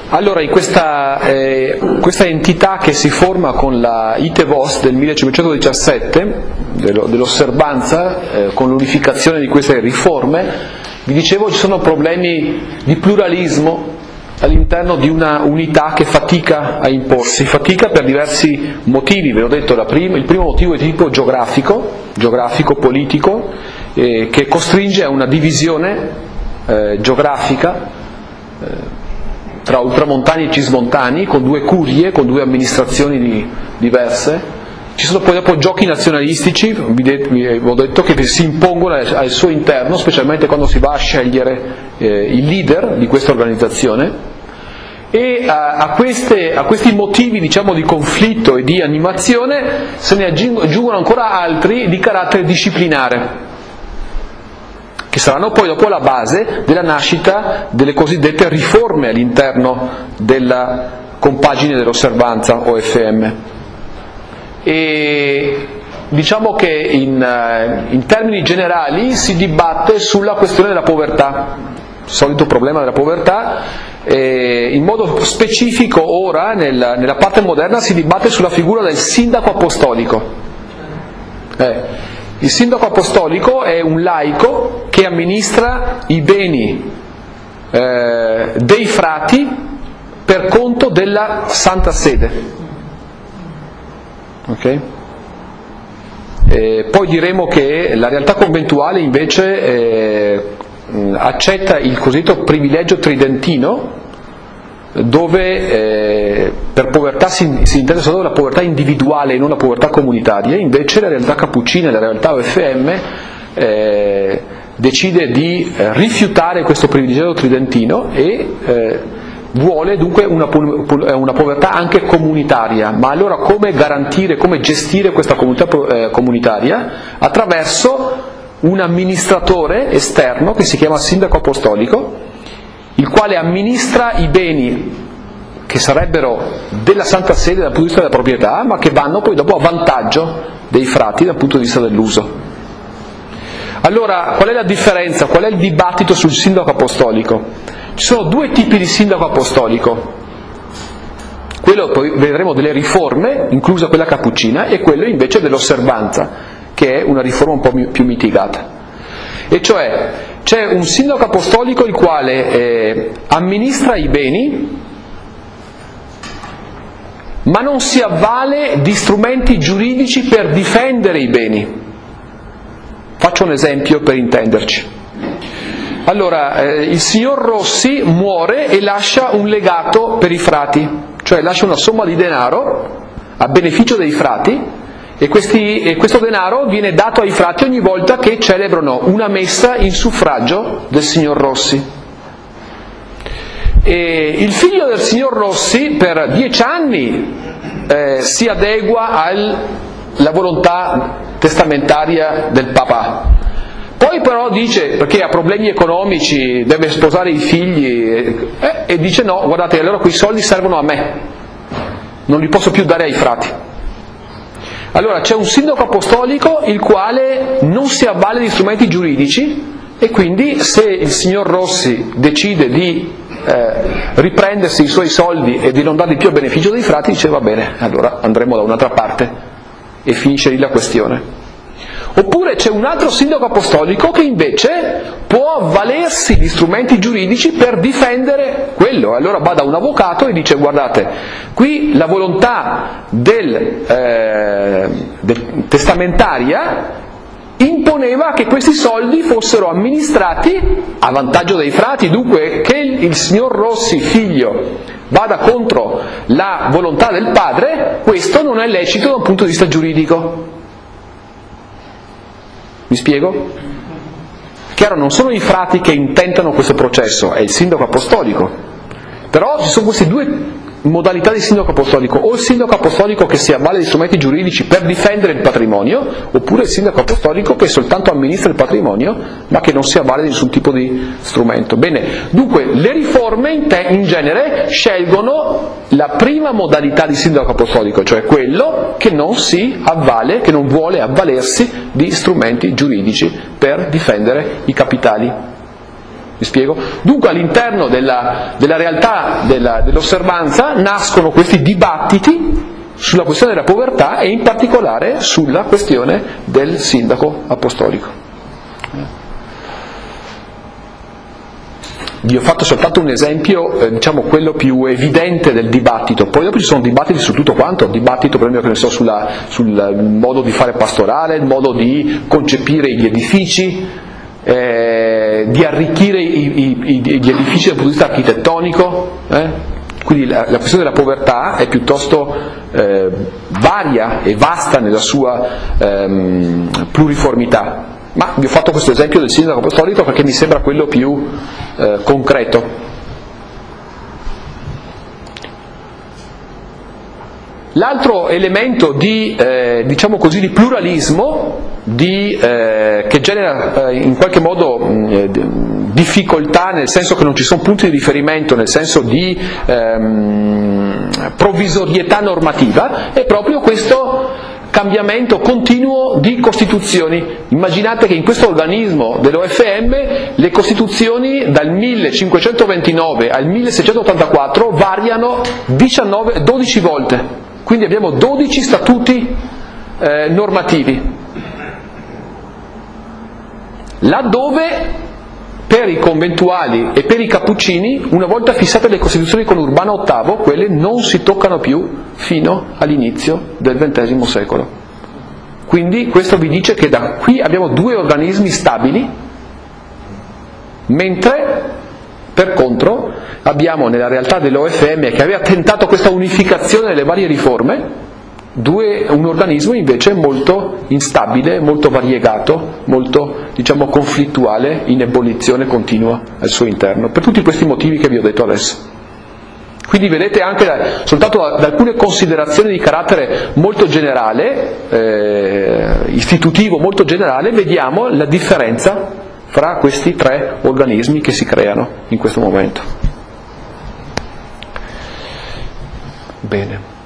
Allora, in questa entità che si forma con la ITEVOS del 1517, dell'osservanza, con l'unificazione di queste riforme, vi dicevo ci sono problemi di pluralismo all'interno di una unità che fatica a imporsi, fatica per diversi motivi, ve l'ho detto, il primo motivo è di tipo geografico, politico, che costringe a una divisione geografica tra ultramontani e cismontani, con due curie, con due amministrazioni diverse. Ci sono poi dopo giochi nazionalistici, vi ho detto, che si impongono al suo interno, specialmente quando si va a scegliere il leader di questa organizzazione, e a questi motivi, diciamo, di conflitto e di animazione se ne aggiungono ancora altri di carattere disciplinare, che saranno poi dopo la base della nascita delle cosiddette riforme all'interno della compagine dell'osservanza OFM. E diciamo che in termini generali si dibatte sulla questione della povertà, il solito problema della povertà, e in modo specifico ora nella parte moderna si dibatte sulla figura del sindaco apostolico. Il sindaco apostolico è un laico che amministra i beni dei frati per conto della Santa Sede. Okay? Poi diremo che la realtà conventuale invece accetta il cosiddetto privilegio tridentino, dove per povertà si intende solo la povertà individuale e non la povertà comunitaria. Invece la realtà cappuccina e la realtà OFM decide di rifiutare questo privilegio tridentino e vuole dunque una povertà anche comunitaria. Ma allora come garantire, come gestire questa comunità comunitaria? Attraverso un amministratore esterno che si chiama sindaco apostolico, il quale amministra i beni che sarebbero della Santa Sede dal punto di vista della proprietà, ma che vanno poi dopo a vantaggio dei frati dal punto di vista dell'uso. Allora, qual è la differenza? Qual è il dibattito sul sindaco apostolico? Ci sono due tipi di sindaco apostolico: quello, poi vedremo, delle riforme, inclusa quella cappuccina, e quello invece dell'osservanza, che è una riforma un po' più mitigata. E cioè c'è un sindaco apostolico il quale amministra i beni, ma non si avvale di strumenti giuridici per difendere i beni. Faccio un esempio per intenderci. Allora, il signor Rossi muore e lascia un legato per i frati, cioè lascia una somma di denaro a beneficio dei frati, e questo denaro viene dato ai frati ogni volta che celebrano una messa in suffragio del signor Rossi. E il figlio del signor Rossi per 10 anni si adegua alla volontà testamentaria del papà. Poi però dice, perché ha problemi economici, deve sposare i figli, e dice no, guardate, allora quei soldi servono a me, non li posso più dare ai frati. Allora c'è un sindaco apostolico il quale non si avvale di strumenti giuridici, e quindi se il signor Rossi decide di riprendersi i suoi soldi e di non darli più a beneficio dei frati, dice va bene, allora andremo da un'altra parte, e finisce lì la questione. Oppure c'è un altro sindaco apostolico che invece può avvalersi di strumenti giuridici per difendere quello. Allora va da un avvocato e dice guardate, qui la volontà del testamentaria imponeva che questi soldi fossero amministrati a vantaggio dei frati, dunque che il signor Rossi figlio vada contro la volontà del padre, questo non è lecito da un punto di vista giuridico. Mi spiego? Chiaro, non sono i frati che intentano questo processo, è il sindaco apostolico. Però ci sono queste due modalità di sindaco apostolico: o il sindaco apostolico che si avvale di strumenti giuridici per difendere il patrimonio, oppure il sindaco apostolico che soltanto amministra il patrimonio ma che non si avvale di nessun tipo di strumento. Bene, dunque le riforme in genere scelgono la prima modalità di sindaco apostolico, cioè quello che non si avvale, che non vuole avvalersi di strumenti giuridici per difendere i capitali. Mi spiego? Dunque all'interno della realtà dell'osservanza nascono questi dibattiti sulla questione della povertà e in particolare sulla questione del sindaco apostolico. Vi ho fatto soltanto un esempio, diciamo quello più evidente del dibattito, poi dopo ci sono dibattiti su tutto quanto, dibattito per esempio sul modo di fare pastorale, il modo di concepire gli edifici, di arricchire gli edifici dal punto di vista architettonico, quindi la questione della povertà è piuttosto varia e vasta nella sua pluriformità. Ma vi ho fatto questo esempio del sindaco apostolico perché mi sembra quello più concreto. L'altro elemento di, diciamo così, di pluralismo che genera in qualche modo difficoltà, nel senso che non ci sono punti di riferimento, nel senso di provvisorietà normativa, è proprio questo cambiamento continuo di costituzioni. Immaginate che in questo organismo dell'OFM le costituzioni dal 1529 al 1684 variano 12 volte, quindi abbiamo 12 statuti normativi, laddove per i conventuali e per i cappuccini, una volta fissate le costituzioni con Urbano VIII, quelle non si toccano più fino all'inizio del XX secolo. Quindi questo vi dice che da qui abbiamo 2 organismi stabili, mentre per contro abbiamo nella realtà dell'OFM, che aveva tentato questa unificazione delle varie riforme, un organismo invece molto instabile, molto variegato, molto, diciamo, conflittuale, in ebollizione continua al suo interno, per tutti questi motivi che vi ho detto adesso. Quindi vedete anche soltanto da alcune considerazioni di carattere molto generale, istitutivo molto generale, vediamo la differenza fra questi 3 organismi che si creano in questo momento. Bene.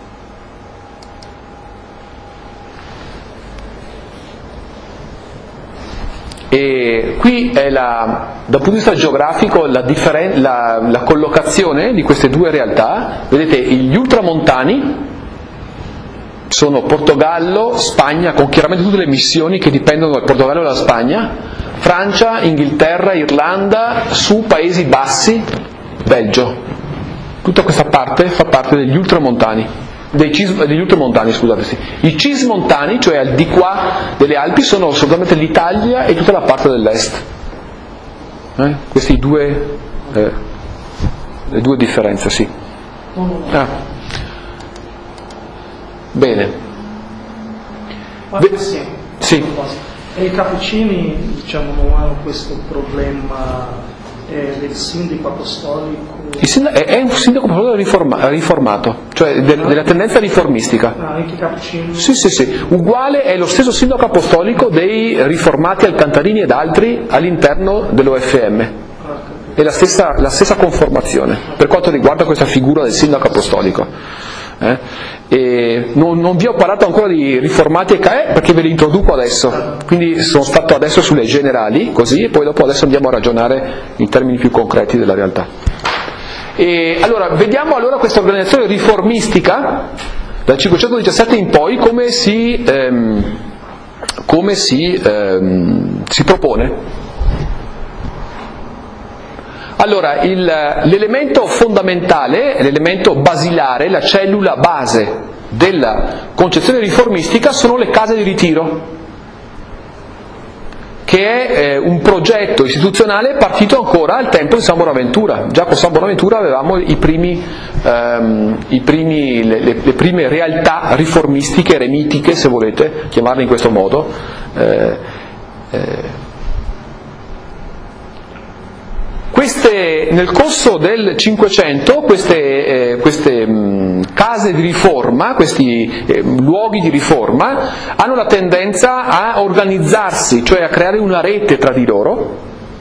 E qui è dal punto di vista geografico la collocazione di queste 2 realtà. Vedete, gli ultramontani sono Portogallo, Spagna, con chiaramente tutte le missioni che dipendono dal Portogallo e dalla Spagna, Francia, Inghilterra, Irlanda, su Paesi Bassi, Belgio. Tutta questa parte fa parte degli ultramontani. Degli ultramontani, scusate, sì. I cismontani, cioè al di qua delle Alpi, sono assolutamente l'Italia e tutta la parte dell'est. Questi le 2 differenze, sì. Bene. Sì. E i cappuccini, diciamo, non hanno questo problema del sindaco apostolico? È un sindaco apostolico riformato, cioè della tendenza riformistica. Anche i cappuccini? Sì, uguale, è lo stesso sindaco apostolico dei riformati Alcantarini ed altri all'interno dell'OFM. È la stessa conformazione per quanto riguarda questa figura del sindaco apostolico. E non vi ho parlato ancora di riformati e CAE perché ve li introduco adesso, quindi sono stato adesso sulle generali, così, e poi dopo adesso andiamo a ragionare in termini più concreti della realtà. E allora vediamo questa organizzazione riformistica dal 517 in poi come si propone. Allora, l'elemento fondamentale, l'elemento basilare, la cellula base della concezione riformistica sono le case di ritiro, che è un progetto istituzionale partito ancora al tempo di San Bonaventura. Già con San Bonaventura avevamo le prime realtà riformistiche, eremitiche, se volete chiamarle in questo modo. Nel corso del Cinquecento queste case di riforma, questi luoghi di riforma, hanno la tendenza a organizzarsi, cioè a creare una rete tra di loro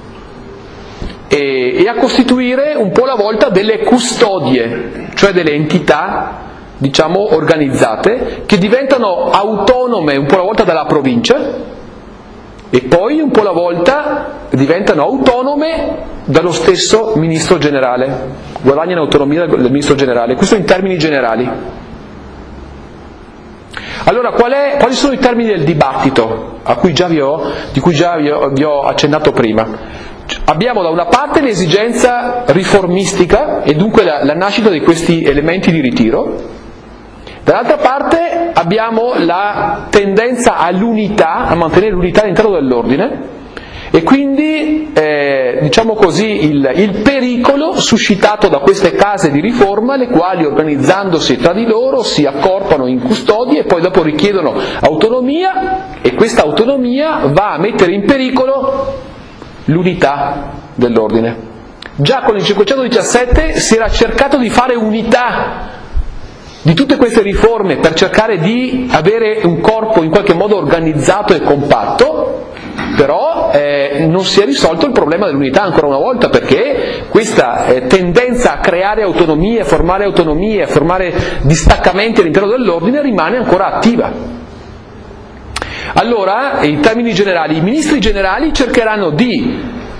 e a costituire un po' alla volta delle custodie, cioè delle entità, diciamo, organizzate, che diventano autonome un po' alla volta dalla provincia e poi un po' alla volta diventano autonome dallo stesso ministro generale, guadagnano autonomia dal ministro generale. Questo in termini generali. Allora, quali sono i termini del dibattito di cui già vi ho accennato prima? Abbiamo da una parte l'esigenza riformistica e dunque la nascita di questi elementi di ritiro, dall'altra parte abbiamo la tendenza all'unità, a mantenere l'unità all'interno dell'ordine, e quindi diciamo così il pericolo suscitato da queste case di riforma, le quali organizzandosi tra di loro si accorpano in custodie e poi dopo richiedono autonomia, e questa autonomia va a mettere in pericolo l'unità dell'ordine. Già con il 517 si era cercato di fare unità di tutte queste riforme per cercare di avere un corpo in qualche modo organizzato e compatto, però non si è risolto il problema dell'unità ancora una volta, perché questa tendenza a creare autonomie, a formare distaccamenti all'interno dell'ordine rimane ancora attiva. Allora, in termini generali, i ministri generali cercheranno di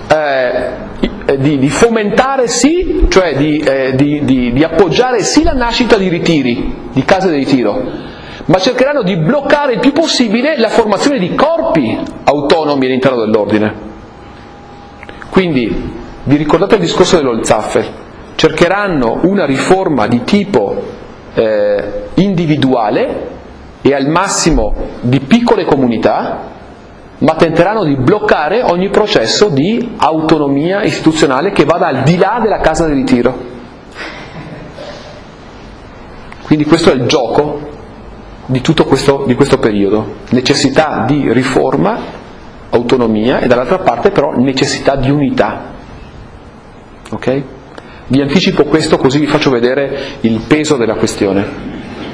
fomentare sì, cioè di appoggiare sì la nascita di ritiri, di case di ritiro, ma cercheranno di bloccare il più possibile la formazione di corpi autonomi all'interno dell'ordine. Quindi, vi ricordate il discorso dell'Olzaffer? Cercheranno una riforma di tipo individuale e al massimo di piccole comunità, ma tenteranno di bloccare ogni processo di autonomia istituzionale che vada al di là della casa di ritiro. Quindi questo è il gioco di tutto questo periodo: necessità di riforma, autonomia, e dall'altra parte però necessità di unità. Ok? Vi anticipo questo così vi faccio vedere il peso della questione.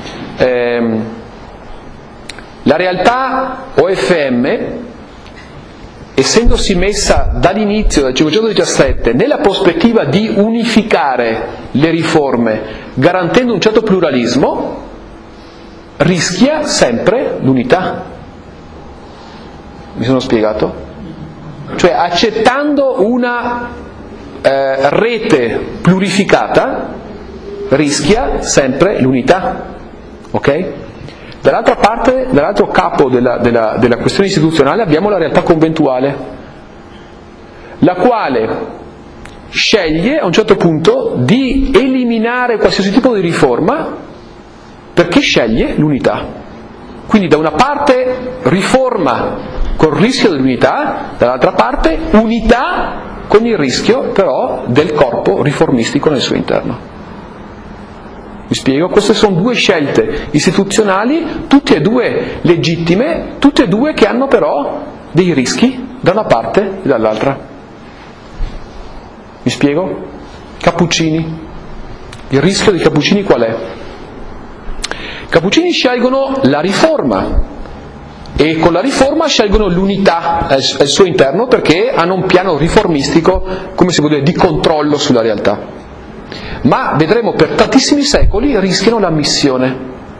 La realtà OFM, essendosi messa dall'inizio, dal 517, nella prospettiva di unificare le riforme, garantendo un certo pluralismo, rischia sempre l'unità. Mi sono spiegato? Cioè, accettando una rete plurificata, rischia sempre l'unità. Ok? Dall'altra parte, dall'altro capo della questione istituzionale abbiamo la realtà conventuale, la quale sceglie a un certo punto di eliminare qualsiasi tipo di riforma perché sceglie l'unità. Quindi da una parte riforma col rischio dell'unità, dall'altra parte unità con il rischio però del corpo riformistico nel suo interno. Vi spiego? Queste sono due scelte istituzionali, tutte e due legittime, tutte e due che hanno però dei rischi da una parte e dall'altra. Vi spiego? Cappuccini. Il rischio dei Cappuccini qual è? I Cappuccini scelgono la riforma e con la riforma scelgono l'unità al suo interno perché hanno un piano riformistico, come si può dire, di controllo sulla realtà. Ma vedremo per tantissimi secoli rischiano la missione.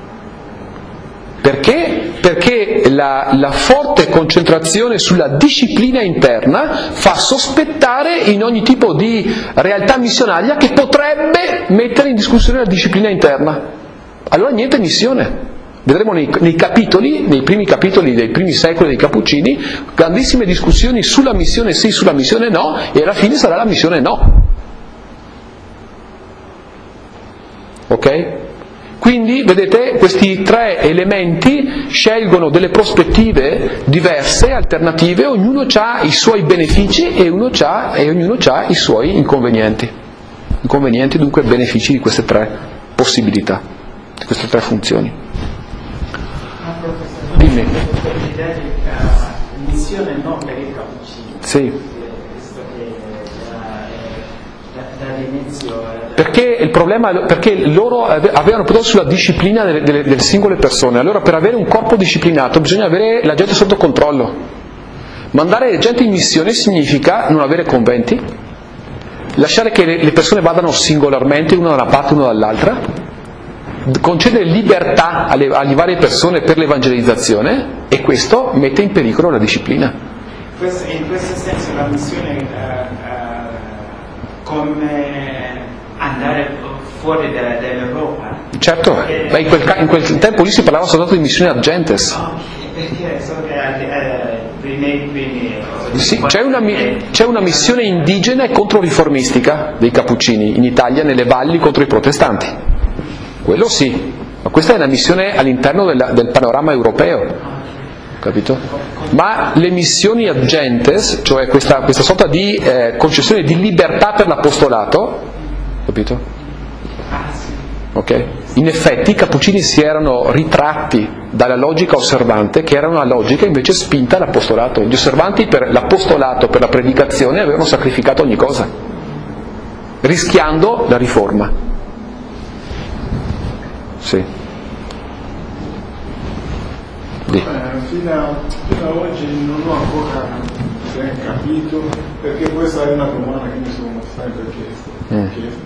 Perché? Perché la forte concentrazione sulla disciplina interna fa sospettare in ogni tipo di realtà missionaria che potrebbe mettere in discussione la disciplina interna. Allora niente missione. Vedremo nei capitoli, nei primi capitoli dei primi secoli dei Cappuccini, grandissime discussioni sulla missione sì, sulla missione no, e alla fine sarà la missione no. Ok? Quindi, vedete, questi tre elementi scelgono delle prospettive diverse, alternative, ognuno ha i suoi benefici e ognuno ha i suoi inconvenienti. Inconvenienti, dunque, benefici di queste tre possibilità, di queste tre funzioni. Dimmi. Missione no per i Cappuccini. Sì. Dall'inizio Perché il problema, perché loro avevano potere sulla disciplina delle singole persone, allora per avere un corpo disciplinato bisogna avere la gente sotto controllo. Mandare gente in missione significa non avere conventi, lasciare che le persone vadano singolarmente, una da una parte e una dall'altra, concedere libertà alle varie persone per l'evangelizzazione, e questo mette in pericolo la disciplina. In questo senso la missione come andare fuori dall'Europa. Certo, ma in quel tempo lì si parlava soltanto di missione Argentes. Perché so che primi sì, c'è una missione indigena e controriformistica dei Cappuccini in Italia, nelle valli contro i protestanti. Quello sì, ma questa è una missione all'interno del panorama europeo, capito? Ma le missioni Argentes, cioè questa sorta di concessione di libertà per l'apostolato, capito? Okay? In effetti i Cappuccini si erano ritratti dalla logica osservante, che era una logica invece spinta all'apostolato. Gli osservanti per l'apostolato, per la predicazione, avevano sacrificato ogni cosa, rischiando la riforma. Sì. Fino a oggi non ho ancora ben capito, perché questa è una domanda che mi sono sempre chiesto.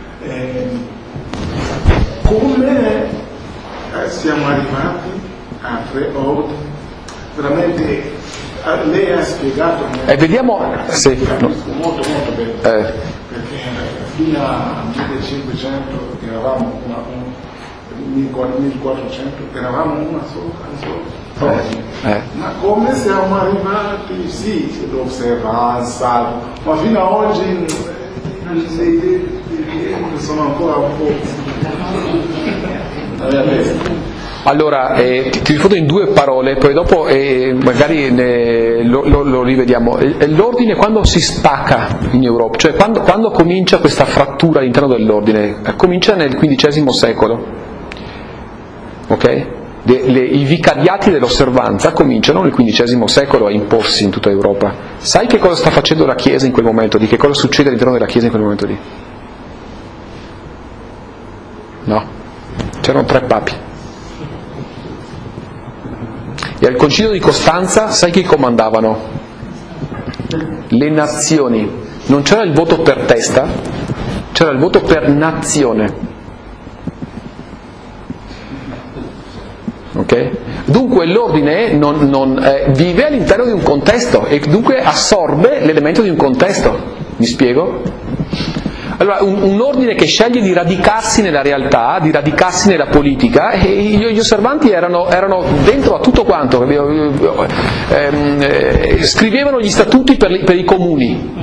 Come siamo arrivati a 3 ordini? Veramente lei ha spiegato vediamo sì, molto bene, perché fino al 1500 eravamo 1400 eravamo una sola. Ma come siamo arrivati? Sì, l'osservanza, ma fino ad oggi sono ancora un po'. Allora, ti rispondo in 2 parole, poi dopo magari lo rivediamo. L'ordine quando si spacca in Europa, cioè quando comincia questa frattura all'interno dell'ordine, comincia nel XV secolo, ok? I vicariati dell'osservanza cominciano nel XV secolo a imporsi in tutta Europa. Sai che cosa sta facendo la Chiesa in quel momento? Di che cosa succede all'interno della Chiesa in quel momento lì? No, c'erano 3 papi. E al concilio di Costanza sai chi comandavano? Le nazioni. Non c'era il voto per testa, c'era il voto per nazione. Okay? Dunque l'ordine vive all'interno di un contesto e dunque assorbe l'elemento di un contesto. Mi spiego? Allora, un ordine che sceglie di radicarsi nella realtà, di radicarsi nella politica, e gli osservanti erano dentro a tutto quanto, scrivevano gli statuti per i comuni.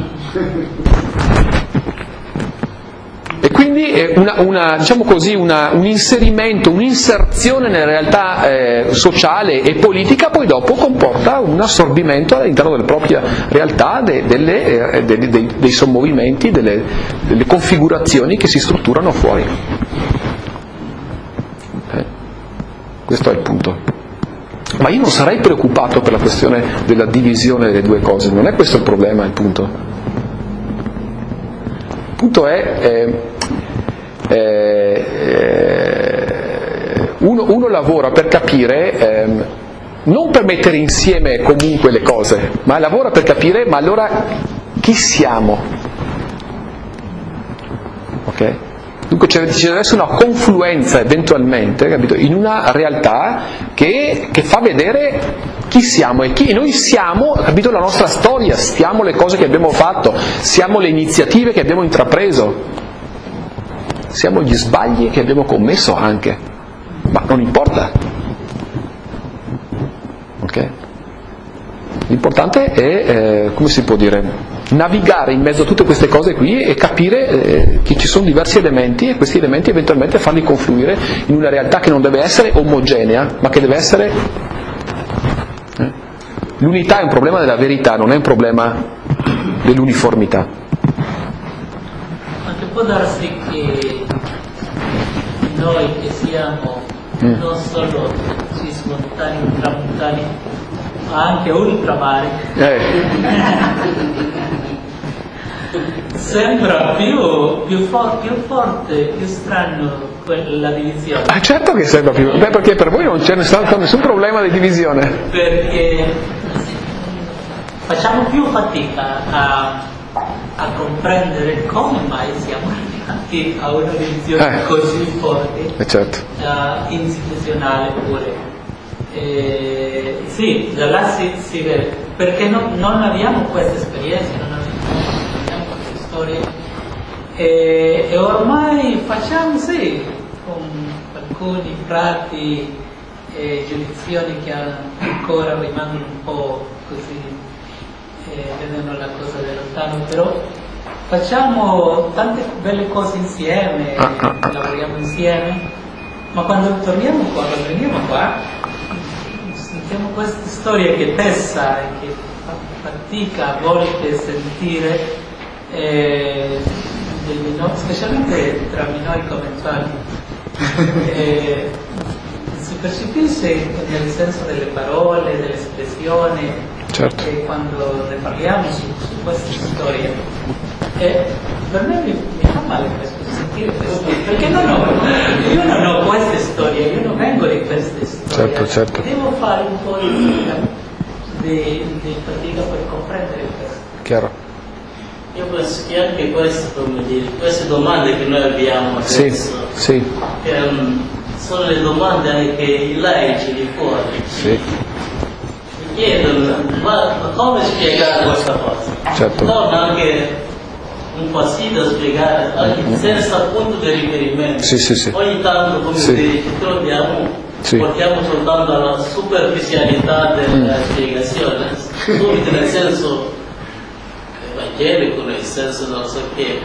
E quindi diciamo così, un inserimento, un'inserzione nella realtà sociale e politica poi dopo comporta un assorbimento all'interno della propria realtà dei sommovimenti, delle configurazioni che si strutturano fuori. Questo è il punto. Ma io non sarei preoccupato per la questione della divisione delle 2 cose, non è questo il problema, il punto. Il punto è uno lavora per capire, non per mettere insieme comunque le cose, ma lavora per capire, ma allora chi siamo? Ok? Dunque ci deve essere una confluenza eventualmente, capito? In una realtà che fa vedere chi siamo e chi noi siamo, capito, la nostra storia, siamo le cose che abbiamo fatto, siamo le iniziative che abbiamo intrapreso, siamo gli sbagli che abbiamo commesso anche, ma non importa, ok? L'importante è, come si può dire, navigare in mezzo a tutte queste cose qui e capire che ci sono diversi elementi e questi elementi eventualmente farli confluire in una realtà che non deve essere omogenea, ma che deve essere... L'unità è un problema della verità, non è un problema dell'uniformità. Ma che può darsi che noi che siamo non solo cismontani, ultramontani, ma anche ultramari, sembra più forte, più strano la divisione. Ah, certo che sembra più, perché per voi non c'è nessun problema di divisione. Perché facciamo più fatica a comprendere come mai siamo arrivati a una divisione così forte, certo. istituzionale pure. Sì, da là si vede. perché non abbiamo queste esperienze, non abbiamo queste storie e ormai facciamo sì, con alcuni frati e giurisdizioni che ancora rimangono un po' così, vedono la cosa da lontano, però facciamo tante belle cose insieme, lavoriamo insieme, ma quando torniamo qua, quando veniamo qua, sentiamo queste storie che pesa e che fa fatica a volte sentire, specialmente tra noi commensali. Si percepisce nel senso delle parole, delle espressioni, certo. che quando ne parliamo su queste storie. E per me mi fa male questo, sentire questo, perché io non ho queste storie, io non vengo di queste storie. Certo. Devo fare un po' di fatica per comprendere questo. Chiaro. Io penso che anche questo, come dire, queste domande che noi abbiamo adesso, sì. Sono le domande anche che i laici di fuori mi chiedono, ma come spiegare questa cosa? Certo. Non anche un po' sì da spiegare, anche senza punto di riferimento. Sì. Ogni tanto, come dire, ci troviamo, portiamo soltanto alla superficialità della spiegazione, subito nel senso evangelico, nel senso non so che.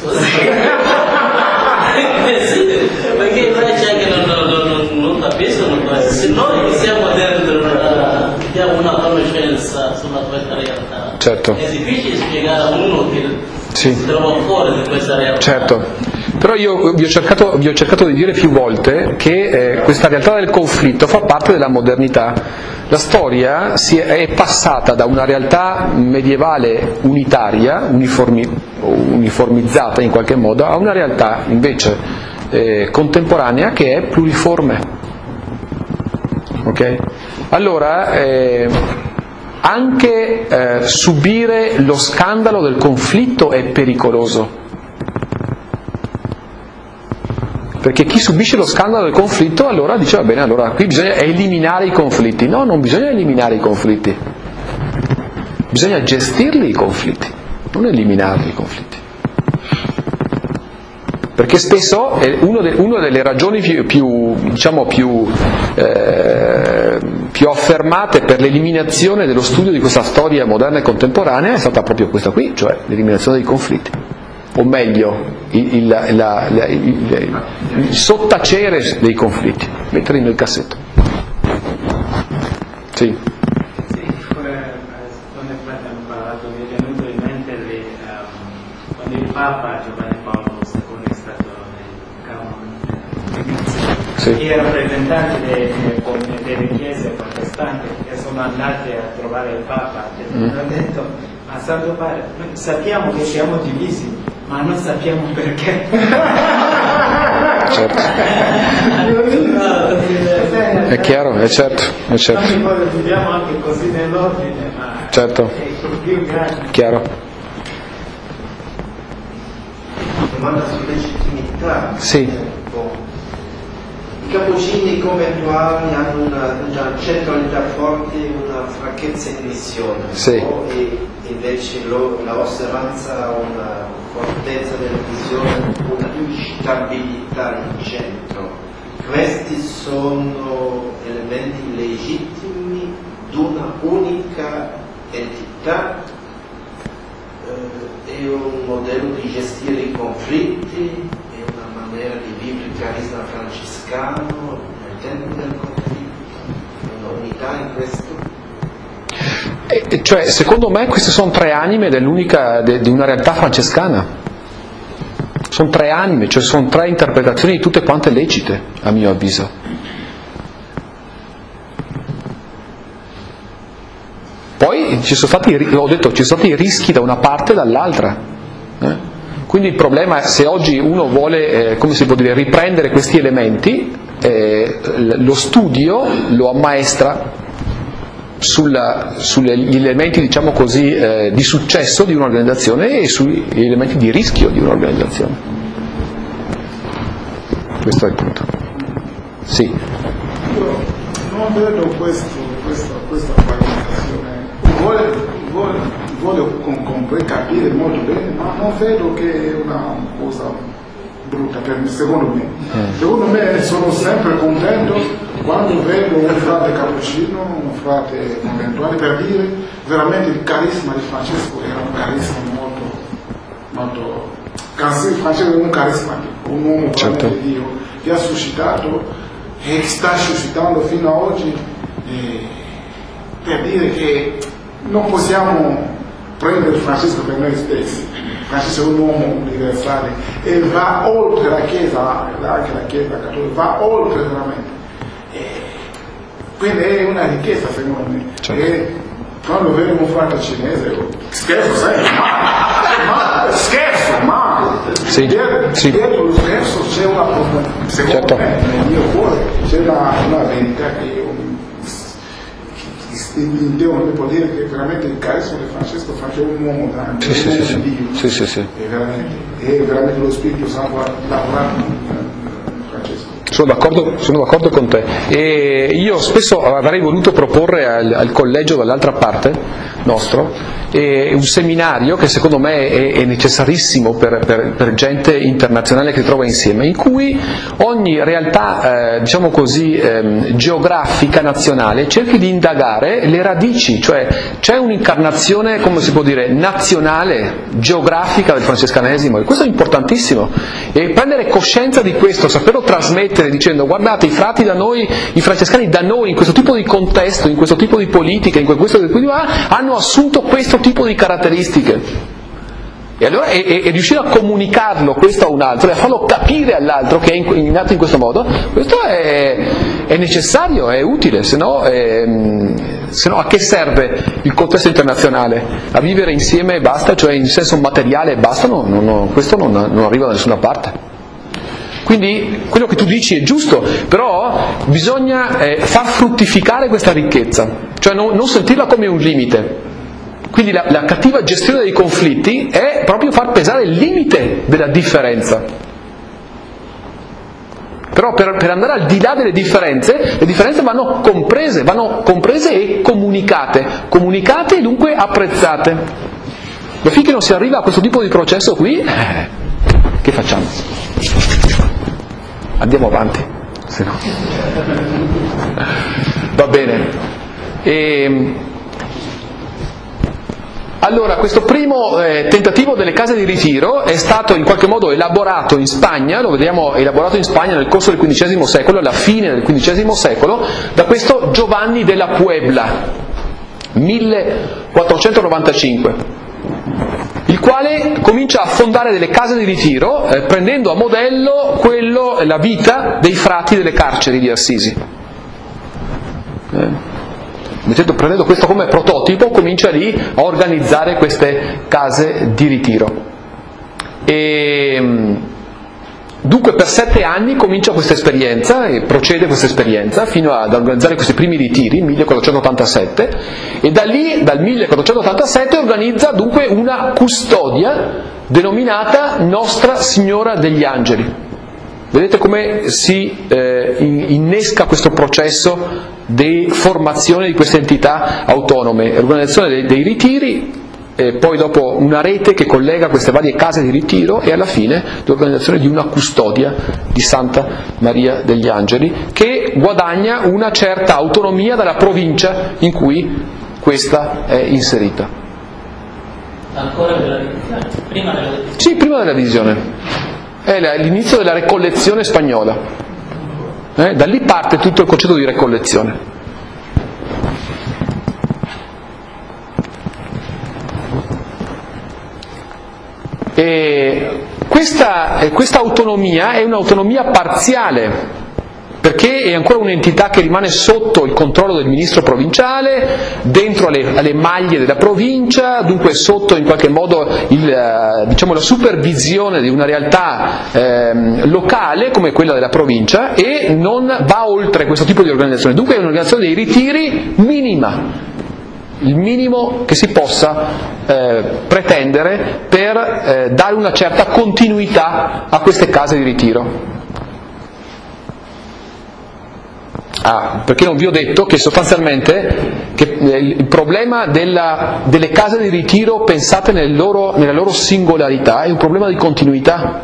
Sì, perché invece anche non capiscono questo. Se noi che siamo dentro abbiamo una conoscenza sulla questa realtà, certo. È difficile spiegare a uno che si trova fuori di questa realtà. Certo. Però io vi ho cercato di dire più volte che questa realtà del conflitto fa parte della modernità. La storia è passata da una realtà medievale unitaria, uniformizzata in qualche modo, a una realtà invece contemporanea che è pluriforme. Ok? Allora, anche subire lo scandalo del conflitto è pericoloso. Perché chi subisce lo scandalo del conflitto allora dice va bene, allora qui bisogna eliminare i conflitti. No, non bisogna eliminare i conflitti, bisogna gestirli i conflitti, non eliminarli i conflitti. Perché spesso una delle ragioni più affermate per l'eliminazione dello studio di questa storia moderna e contemporanea è stata proprio questa qui, cioè l'eliminazione dei conflitti. O meglio, il sottacere dei conflitti, metterli nel cassetto. Sì. Quando abbiamo parlato mi è venuto in mente quando il Papa Giovanni Paolo II è stato nel Camerone, i rappresentanti delle chiese protestanti che sono andati a trovare il Papa hanno detto: ma Santo Padre, sappiamo che siamo divisi, ma non sappiamo perché. Certo. È chiaro, è certo. Noi viviamo anche così nell'ordine, ma certo. è più grande. Chiaro. Domanda sull'legittimità. Sì. I cappuccini conventuali hanno una centralità forte e una franchezza in missione, sì. E invece la osservanza ha una fortezza della visione, una instabilità in centro. Questi sono elementi legittimi di una unica entità, è un modello di gestire i conflitti, è una maniera di vivere il carisma francescano nel tempo del conflitto, un'unità in questo. Cioè, secondo me queste sono tre anime di una realtà francescana. Sono tre anime, cioè sono tre interpretazioni tutte quante lecite, a mio avviso. Poi ci sono stati rischi da una parte e dall'altra. Quindi il problema è, se oggi uno vuole, come si può dire, riprendere questi elementi, lo studio lo ammaestra sugli elementi, diciamo così, di successo di un'organizzazione e sugli elementi di rischio di un'organizzazione. Questo è il punto. Sì. Io non vedo questa frammentazione voglio capire molto bene, ma non vedo che è una cosa brutta per me, secondo me. Secondo me sono sempre contento quando vedo un frate cappuccino, un frate conventuale, per dire veramente il carisma di Francesco era un carisma molto Francesco è un carismatico, un uomo di Dio che ha suscitato e sta suscitando fino ad oggi, per dire che non possiamo prendere Francesco per noi stessi. Francesco è un uomo universale e va oltre la Chiesa, anche la Chiesa cattolica, va oltre veramente. Quindi è una richiesta secondo me. E quando vedo un frate cinese, scherzo sempre, sì, dietro lo scherzo c'è una cosa, secondo me, nel mio cuore c'è una verità che io devo può dire che veramente il carisma di Francesco è un uomo grande, un uomo di Dio. Sì. È veramente lo Spirito Santo a lavorare con Francesco. Sono d'accordo con te. E io spesso avrei voluto proporre al collegio dall'altra parte nostro un seminario che secondo me è necessarissimo per gente internazionale che si trova insieme, in cui ogni realtà diciamo così geografica nazionale cerchi di indagare le radici, cioè c'è un'incarnazione, come si può dire, nazionale, geografica del francescanesimo, e questo è importantissimo, e prendere coscienza di questo, saperlo trasmettere dicendo guardate, i frati da noi, i francescani da noi in questo tipo di contesto, in questo tipo di politica, in questo hanno assunto questo tipo di caratteristiche, e allora e riuscire a comunicarlo questo a un altro e a farlo capire all'altro che è nato in questo modo, questo è necessario, è utile, se no a che serve il contesto internazionale? A vivere insieme e basta, cioè in senso materiale e basta? Questo non arriva da nessuna parte. Quindi quello che tu dici è giusto, però bisogna far fruttificare questa ricchezza, cioè non sentirla come un limite. Quindi la cattiva gestione dei conflitti è proprio far pesare il limite della differenza. Però per andare al di là delle differenze, le differenze vanno comprese e comunicate e dunque apprezzate. Ma finché non si arriva a questo tipo di processo qui, che facciamo? Andiamo avanti, se no. Va bene. Allora, questo primo tentativo delle case di ritiro è stato in qualche modo elaborato in Spagna, lo vediamo elaborato in Spagna nel corso del XV secolo, alla fine del XV secolo, da questo Giovanni della Puebla, 1495, il quale comincia a fondare delle case di ritiro prendendo a modello la vita dei frati delle carceri di Assisi. Prendendo questo come prototipo, comincia lì a organizzare queste case di ritiro. E dunque per 7 anni comincia questa esperienza e procede questa esperienza fino ad organizzare questi primi ritiri, 1487, e da lì, dal 1487, organizza dunque una custodia denominata Nostra Signora degli Angeli. Vedete come si innesca questo processo di formazione di queste entità autonome, organizzazione dei ritiri, e poi dopo una rete che collega queste varie case di ritiro, e alla fine l'organizzazione di una custodia di Santa Maria degli Angeli, che guadagna una certa autonomia dalla provincia in cui questa è inserita. Ancora della divisione? Prima della divisione? Sì, prima della divisione. È l'inizio della recollezione spagnola. Da lì parte tutto il concetto di recollezione. E questa autonomia è un'autonomia parziale, perché è ancora un'entità che rimane sotto il controllo del ministro provinciale, dentro alle maglie della provincia, dunque sotto in qualche modo la supervisione di una realtà locale come quella della provincia, e non va oltre questo tipo di organizzazione. Dunque è un'organizzazione dei ritiri minima, il minimo che si possa pretendere per dare una certa continuità a queste case di ritiro. perché non vi ho detto che sostanzialmente il problema delle case di ritiro pensate nella loro singolarità è un problema di continuità.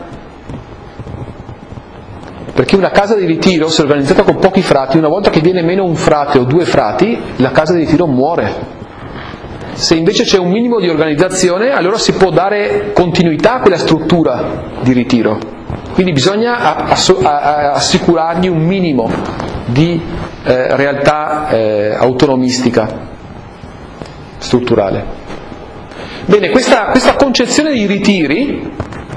Perché una casa di ritiro, se organizzata con pochi frati, una volta che viene meno un frate o 2 frati, la casa di ritiro muore. Se invece c'è un minimo di organizzazione, allora si può dare continuità a quella struttura di ritiro. Quindi bisogna assicurargli un minimo di realtà autonomistica, strutturale. Bene, questa concezione dei ritiri,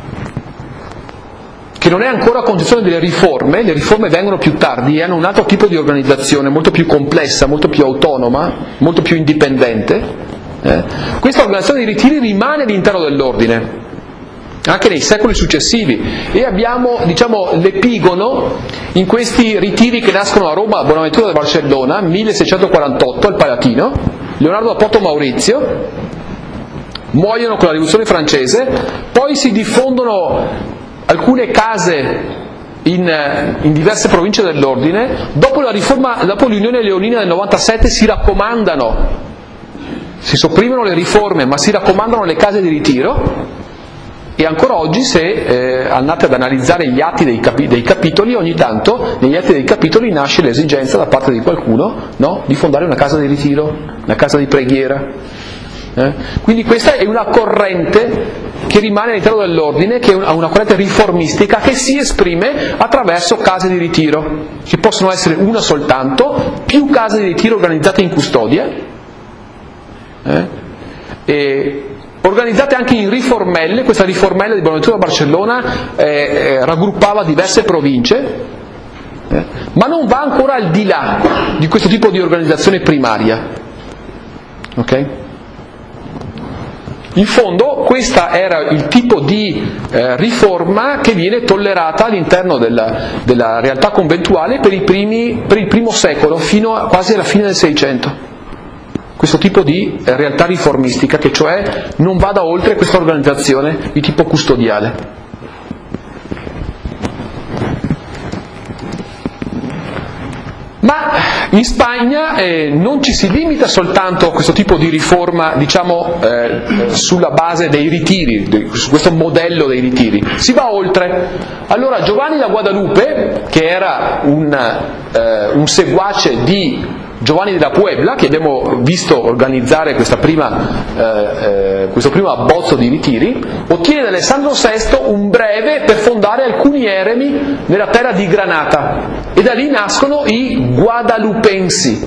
che non è ancora concezione delle riforme, le riforme vengono più tardi e hanno un altro tipo di organizzazione, molto più complessa, molto più autonoma, molto più indipendente. Questa organizzazione dei ritiri rimane all'interno dell'ordine, anche nei secoli successivi, e abbiamo, l'epigono in questi ritiri che nascono a Roma, a Bonaventura da Barcellona, 1648 al Palatino, Leonardo da Porto Maurizio, muoiono con la rivoluzione francese, poi si diffondono alcune case in diverse province dell'ordine, dopo l'Unione Leonina del 97 si raccomandano, si sopprimono le riforme ma si raccomandano le case di ritiro, e ancora oggi se andate ad analizzare gli atti dei capitoli, ogni tanto negli atti dei capitoli nasce l'esigenza da parte di qualcuno, no, di fondare una casa di ritiro, una casa di preghiera. Quindi questa è una corrente che rimane all'interno dell'ordine, che è una corrente riformistica che si esprime attraverso case di ritiro, che possono essere una soltanto, più case di ritiro organizzate in custodia, e organizzate anche in riformelle. Questa riformella di Bonaventura da Barcellona raggruppava diverse province, ma non va ancora al di là di questo tipo di organizzazione primaria. Ok? In fondo questa era il tipo di riforma che viene tollerata all'interno della realtà conventuale per il primo secolo, fino quasi alla fine del Seicento. Questo tipo di realtà riformistica, che cioè non vada oltre questa organizzazione di tipo custodiale. Ma in Spagna non ci si limita soltanto a questo tipo di riforma, sulla base dei ritiri, su questo modello dei ritiri, si va oltre. Allora Giovanni da Guadalupe, che era un seguace di Giovanni della Puebla, che abbiamo visto organizzare questo primo abbozzo di ritiri, ottiene da Alessandro VI un breve per fondare alcuni eremi nella terra di Granata, e da lì nascono i Guadalupensi,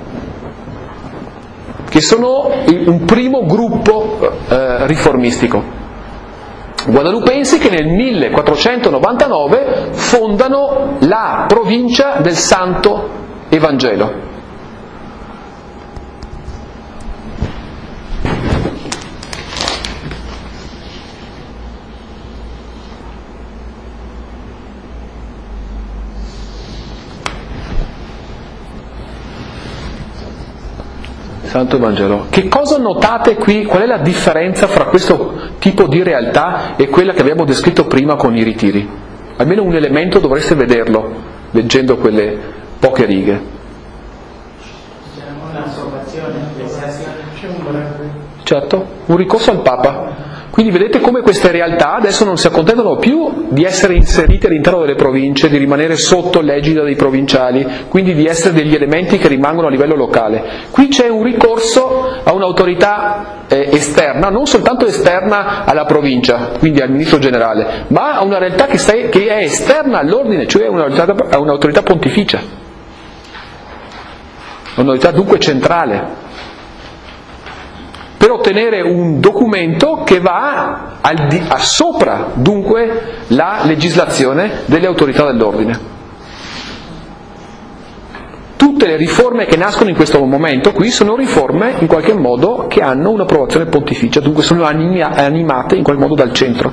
che sono un primo gruppo riformistico. Guadalupensi che nel 1499 fondano la provincia del Santo Evangelo. Santo Evangelo. Che cosa notate qui? Qual è la differenza fra questo tipo di realtà e quella che abbiamo descritto prima con i ritiri? Almeno un elemento dovreste vederlo leggendo quelle poche righe. Certo, un ricorso al Papa. Quindi vedete come queste realtà adesso non si accontentano più di essere inserite all'interno delle province, di rimanere sotto l'egida dei provinciali, quindi di essere degli elementi che rimangono a livello locale. Qui c'è un ricorso a un'autorità esterna, non soltanto esterna alla provincia, quindi al ministro generale, ma a una realtà che è esterna all'ordine, cioè a un'autorità pontificia, un'autorità dunque centrale, per ottenere un documento che va sopra dunque la legislazione delle autorità dell'ordine. Tutte le riforme che nascono in questo momento qui sono riforme in qualche modo che hanno un'approvazione pontificia, dunque sono animate in qualche modo dal centro.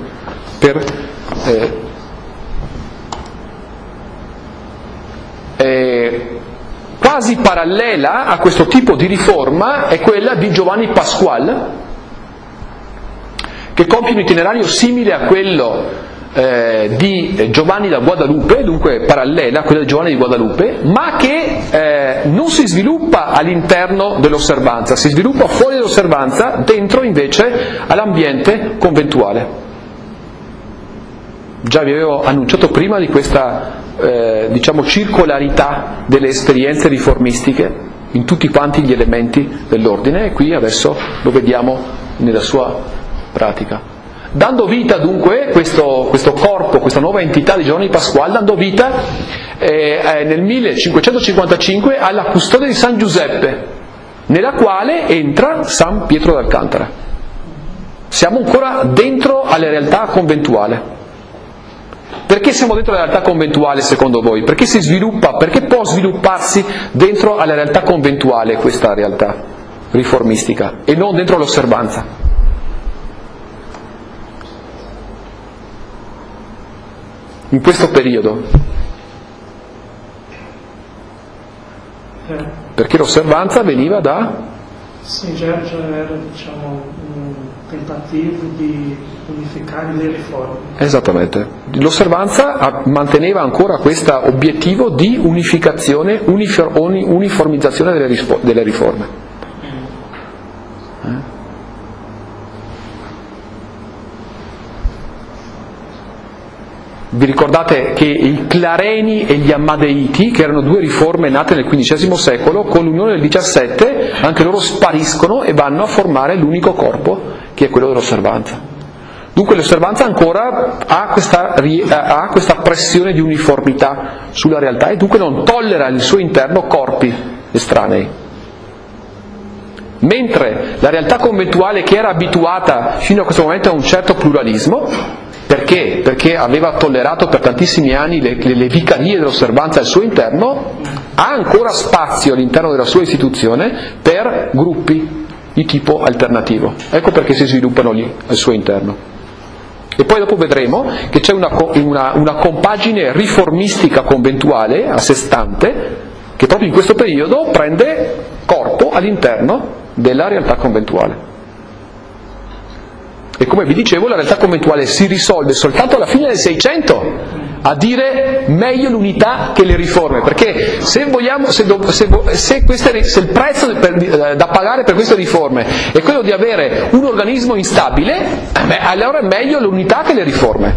Quasi parallela a questo tipo di riforma è quella di Giovanni Pasqual, che compie un itinerario simile a quello di Giovanni da Guadalupe, dunque parallela a quella di Giovanni di Guadalupe, ma che non si sviluppa all'interno dell'osservanza, si sviluppa fuori dall'osservanza, dentro invece all'ambiente conventuale. Già vi avevo annunciato prima di questa circolarità delle esperienze riformistiche in tutti quanti gli elementi dell'ordine, e qui adesso lo vediamo nella sua pratica. Dando vita dunque, questo corpo, questa nuova entità di Giovanni Pasquale, dando vita nel 1555 alla custodia di San Giuseppe, nella quale entra San Pietro d'Alcantara. Siamo ancora dentro alla realtà conventuale. Perché siamo dentro la realtà conventuale secondo voi? Perché si sviluppa, perché può svilupparsi dentro alla realtà conventuale questa realtà riformistica e non dentro l'osservanza? In questo periodo? Perché l'osservanza veniva da? Sì, già era un tentativo di unificare le riforme. Esattamente. L'osservanza manteneva ancora questo obiettivo di unificazione, uniformizzazione delle riforme. Vi ricordate che i Clareni e gli Ammadeiti, che erano due riforme nate nel XV secolo, con l'unione del XVII anche loro spariscono e vanno a formare l'unico corpo che è quello dell'osservanza. Dunque l'osservanza ancora ha questa pressione di uniformità sulla realtà e dunque non tollera al suo interno corpi estranei. Mentre la realtà conventuale, che era abituata fino a questo momento a un certo pluralismo, perché? Perché aveva tollerato per tantissimi anni le vicarie dell'osservanza al suo interno, ha ancora spazio all'interno della sua istituzione per gruppi di tipo alternativo. Ecco perché si sviluppano lì al suo interno. E poi dopo vedremo che c'è una compagine riformistica conventuale a sé stante, che proprio in questo periodo prende corpo all'interno della realtà conventuale. E come vi dicevo, la realtà conventuale si risolve soltanto alla fine del Seicento a dire meglio l'unità che le riforme, perché se il prezzo da pagare per queste riforme è quello di avere un organismo instabile, allora è meglio l'unità che le riforme.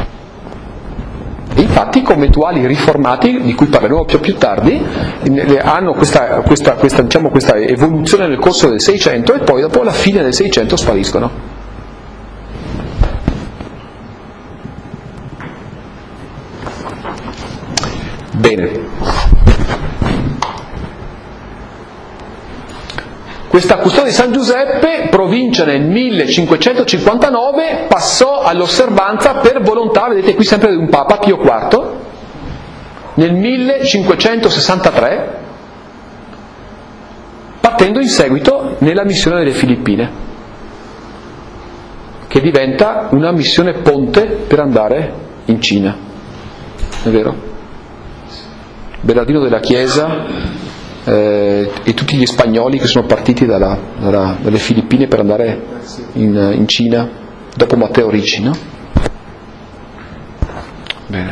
E infatti i conventuali riformati, di cui parleremo più tardi, hanno questa evoluzione nel corso del Seicento e poi dopo alla fine del Seicento spariscono. Bene. Questa custodia di San Giuseppe, provincia nel 1559, passò all'osservanza per volontà, vedete qui sempre di un Papa, Pio IV, nel 1563, partendo in seguito nella missione delle Filippine, che diventa una missione ponte per andare in Cina. È vero? Bernardino della Chiesa e tutti gli spagnoli che sono partiti dalle Filippine per andare in Cina dopo Matteo Ricci, no? Bene.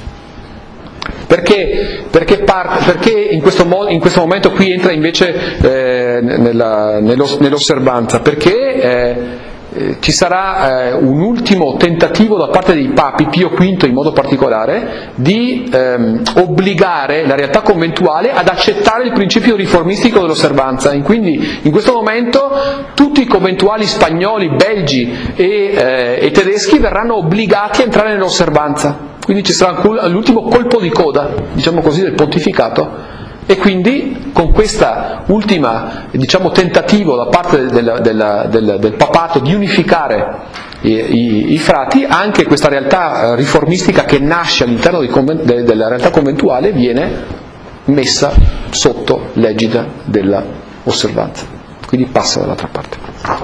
Perché in questo momento qui entra invece nell'osservanza? Perché ci sarà un ultimo tentativo da parte dei papi, Pio V in modo particolare, di obbligare la realtà conventuale ad accettare il principio riformistico dell'osservanza. E quindi in questo momento tutti i conventuali spagnoli, belgi e tedeschi verranno obbligati a entrare nell'osservanza. Quindi ci sarà l'ultimo colpo di coda, diciamo così, del pontificato. E quindi con questa ultima tentativo da parte del papato di unificare i frati, anche questa realtà riformistica che nasce all'interno della realtà conventuale viene messa sotto l'egida della osservanza, quindi passa dall'altra parte.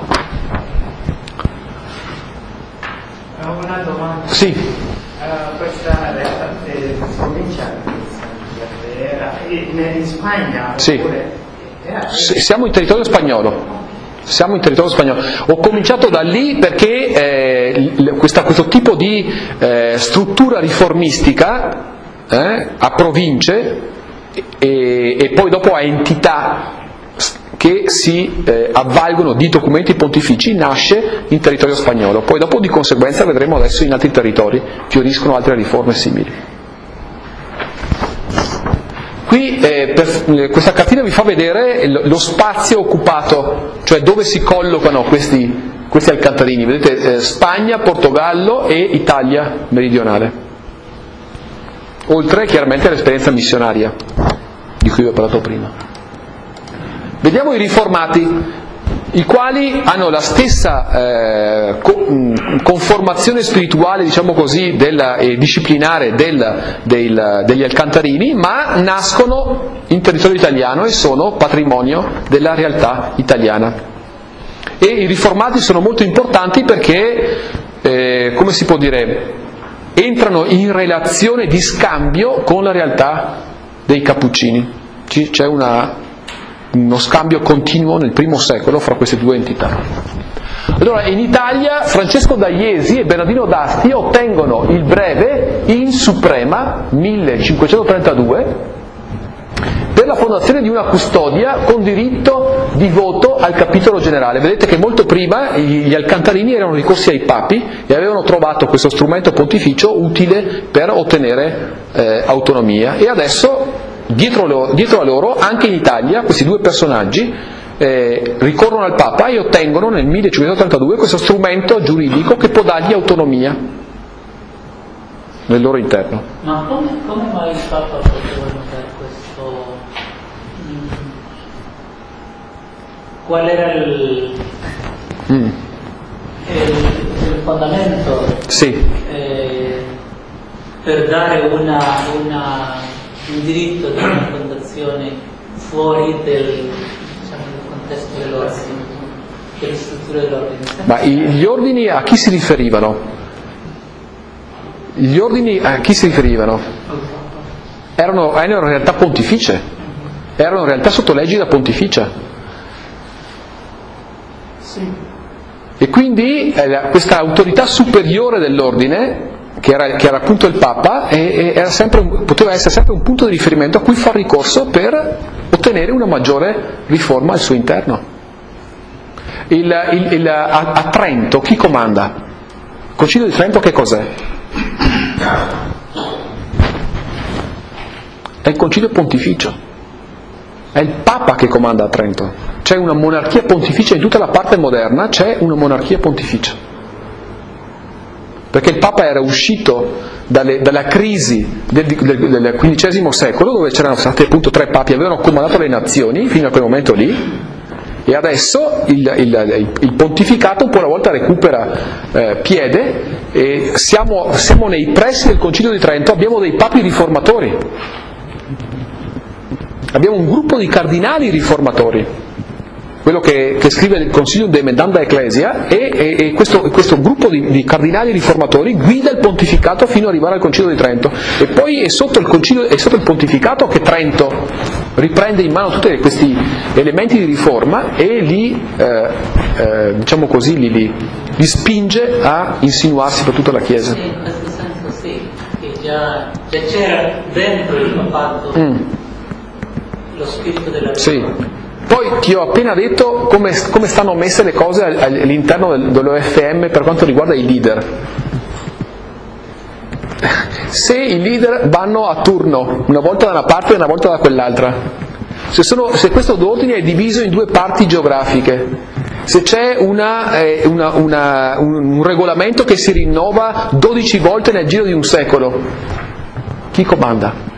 Una domanda. Sì. Questa realtà provincia in Spagna? Sì. Siamo in territorio spagnolo. Ho cominciato da lì perché questo tipo di struttura riformistica a province e poi dopo a entità che si avvalgono di documenti pontifici, nasce in territorio spagnolo. Poi dopo di conseguenza vedremo adesso in altri territori fioriscono altre riforme simili. Qui questa cartina vi fa vedere lo spazio occupato, cioè dove si collocano questi alcantarini. Vedete Spagna, Portogallo e Italia meridionale, oltre chiaramente all'esperienza missionaria di cui vi ho parlato prima. Vediamo i riformati, i quali hanno la stessa conformazione spirituale, diciamo così, disciplinare degli alcantarini, ma nascono in territorio italiano e sono patrimonio della realtà italiana. E i riformati sono molto importanti perché, come si può dire, entrano in relazione di scambio con la realtà dei Cappuccini. C'è uno scambio continuo nel I secolo fra queste due entità. Allora, in Italia Francesco d'Aiesi e Bernardino d'Asti ottengono il breve in Suprema 1532 per la fondazione di una custodia con diritto di voto al capitolo generale. Vedete che molto prima gli alcantarini erano ricorsi ai papi e avevano trovato questo strumento pontificio utile per ottenere autonomia, e adesso dietro a loro, anche in Italia, questi due personaggi ricorrono al Papa e ottengono nel 1532 questo strumento giuridico che può dargli autonomia nel loro interno. Ma come mai il Papa poteva notare questo? Qual era il fondamento per dare un diritto di una fondazione fuori del contesto dell'ordine, delle strutture dell'ordine? Ma gli ordini a chi si riferivano? Gli ordini a chi si riferivano? Erano in realtà pontificie, erano in realtà sotto l'egida pontificia. Sì. E quindi questa autorità superiore dell'ordine, che era appunto il Papa, poteva essere sempre un punto di riferimento a cui far ricorso per ottenere una maggiore riforma al suo interno. A Trento chi comanda? Il Concilio di Trento che cos'è? È il Concilio Pontificio, è il Papa che comanda a Trento. C'è una monarchia pontificia in tutta la parte moderna, c'è una monarchia pontificia. Perché il Papa era uscito dalla crisi del XV secolo, dove c'erano stati appunto 3 papi, avevano comandato le nazioni fino a quel momento lì, e adesso il pontificato un po' alla volta recupera piede, e siamo nei pressi del Concilio di Trento, abbiamo dei papi riformatori, abbiamo un gruppo di cardinali riformatori, quello che scrive il Consiglio de Emendanda Ecclesia, e questo gruppo di cardinali riformatori guida il pontificato fino ad arrivare al Concilio di Trento, e poi è sotto il pontificato che Trento riprende in mano tutti questi elementi di riforma e li spinge a insinuarsi per tutta la Chiesa. Sì, in questo senso sì, che già c'era dentro il papato lo spirito della riforma. Sì. Poi ti ho appena detto come stanno messe le cose all'interno dell'OFM per quanto riguarda i leader. Se i leader vanno a turno, una volta da una parte e una volta da quell'altra, se questo ordine è diviso in 2 parti geografiche, se c'è un regolamento che si rinnova 12 volte nel giro di un secolo, chi comanda?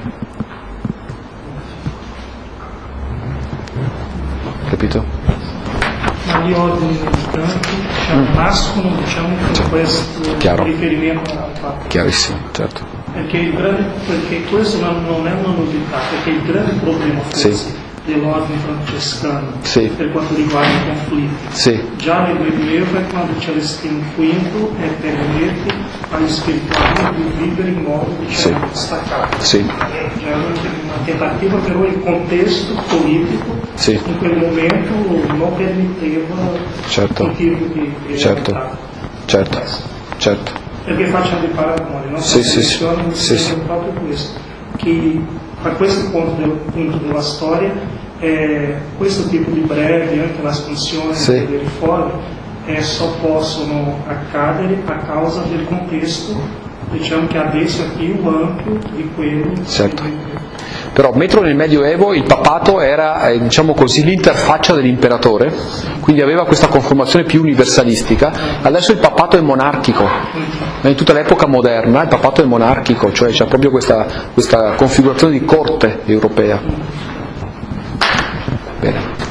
Capito? Ma gli ordini nascono con questo riferimento al Papa. Chiarissimo, certo. Perché questo non è una novità, perché il grande problema forse dell'ordine francescano per quanto riguarda i conflitti già nel Medioevo è quando Celestino V permette agli spirituali di vivere in modo staccato. C'era una tentativa, però il contesto politico in quel momento non permetteva un tipo di certo. certo. Perché facciamo dei paragoni, no? Sì. Proprio questo, che a questo punto della storia questo tipo di brevi, anche la espansione delle riforme, só possono accadere a causa del contesto, diciamo che adesso è più ampio di quello. Certo. Però mentre nel Medioevo il papato era, diciamo così, l'interfaccia dell'imperatore, quindi aveva questa conformazione più universalistica, adesso il papato è monarchico. In tutta l'epoca moderna il papato è monarchico, cioè c'è proprio questa configurazione di corte europea. Bene.